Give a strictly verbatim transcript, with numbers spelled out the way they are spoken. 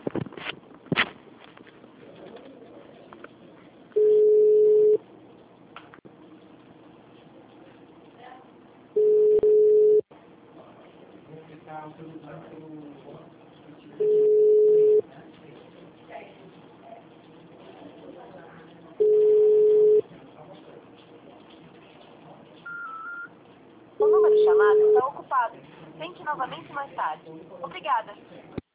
O número chamado está ocupado. Tente novamente mais tarde. Obrigada.